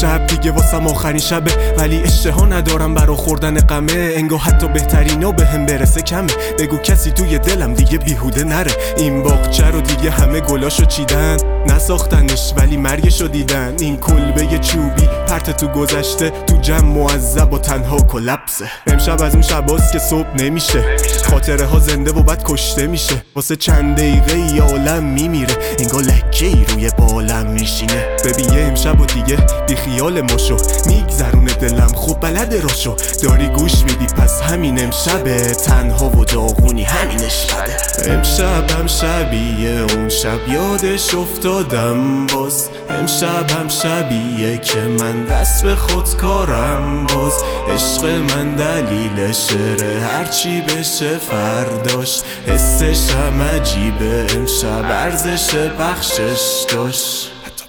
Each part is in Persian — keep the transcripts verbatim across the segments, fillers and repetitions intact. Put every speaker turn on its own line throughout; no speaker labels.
امشب دیگه واسم آخرین شبه، ولی اشتها ندارم برا خوردن قمه. انگار حتی بهترینا به هم برسه کمه. بگو کسی توی دلم دیگه بیهوده نره. این باغچه رو دیگه همه گلاشو چیدن، نساختنش ولی مرگشو دیدن. این کلبه چوبی پرت تو گذشته، تو جمع معذب و تنها کلپسه. امشب از اون شباست که صبح نمیشه، خاطره ها زنده و بعد کشته میشه. واسه چند دقیقه ای عالم میمیره، انگار لکه ای روی بالم میشینه. ببین یه امشب و دیگه بی خیال ما شو، میگذرونه دلم خوب بلد راشو. داری گوش میدی پس همین امشبه، تنها و داغونی همینش بده. امشب هم شبیه اون شب یادش افتادم باز. امشب هم شبیه که من دست به خود کارم باز. عشق من دلیل شعره هرچی بشه فرداش. حسش هم عجیبه امشب ارزش بخشش داشت.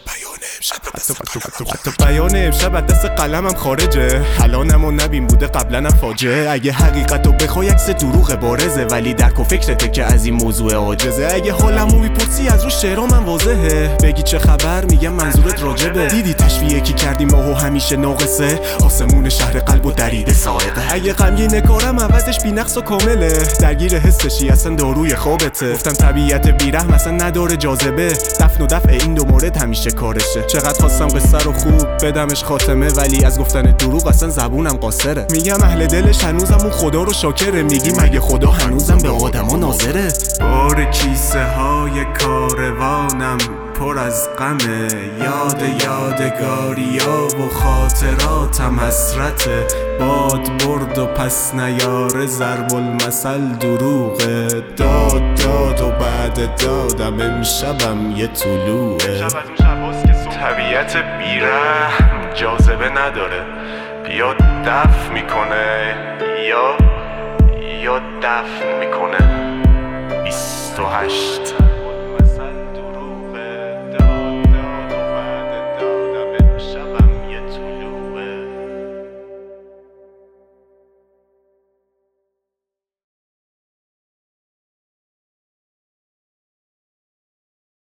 حتی بیان امشب از دست قلمم خارجه، الانم و نبین بوده قبلنم فاجعه. اگه حقیقتو بخوای عکس دروغ بارزه، ولی درک و فکرته که از این موضوع عاجزه. اگه حالمو میپرسی از رو شعرام من واضحه، بگی چه خبر میگم منظورت راجبه. دیدی تشبیه کی کردی ماهو همیشه ناقصه، آسمون شهر قلب و دریده ساعقه. اگه غمگین کارم عوضش بی‌نقص و کامله، درگیر حسشی اصلا داروی خوابته. گفتم طبیعت بیرحم اصلا نداره جاذبه، دفن و دفع این دو مورد همیشه کارشه. چقدر خواستم قصه رو خوب بدمش خاتمه، ولی از گفتن دروغ اصلا زبونم قاصره. میگم اهل دلش هنوزم اون خدا رو شاکره، میگی مگه خدا هنوزم به آدما ناظره. بار کیسه های کاروانم پر از غمه، یاد یادگاریا و خاطراتم حسرته. باد برد و پس نیاره ضرب المثل دروغه. داد داد و بعد دادم امشبم یه طلوعه. طبیعت بیرحم جاذبه نداره، یا دفع میکنه یا یا دفن میکنه. بیست و هشت